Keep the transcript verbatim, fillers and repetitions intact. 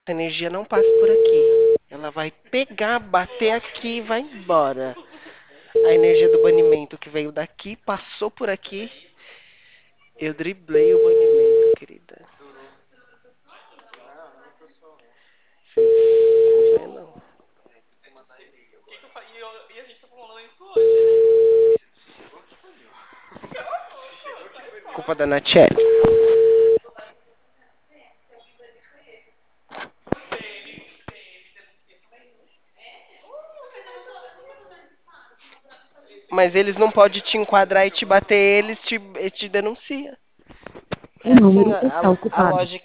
A energia não passa por aqui. Ela vai pegar, bater aqui e vai embora. A energia do banimento que veio daqui, passou por aqui. Eu driblei o banimento, querida. Vocês não vê, não. E a gente tá falando isso hoje, Culpa da Natiele. Mas eles não podem te enquadrar e te bater, eles te, eles te denunciam. O É assim número a, está a, a ocupado. lógica.